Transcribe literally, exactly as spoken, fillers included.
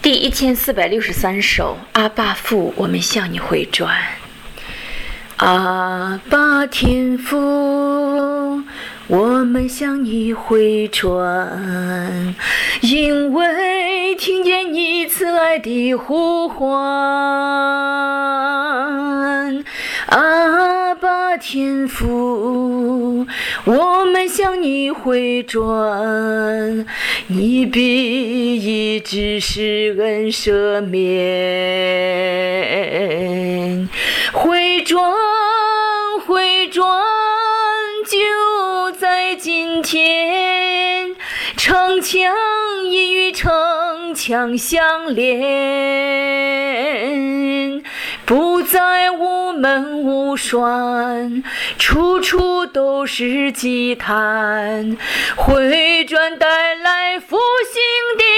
第一千四百六十三首，阿爸父，我们向你回转。阿爸天父，我们向你回转，因为听见你慈爱的呼唤。阿爸天父，我们向你回转，你必一直施恩赦免。回转回转就在今天，城墙已与城墙相连，不再无门无栓，处处都是祭坛，回转带来复兴的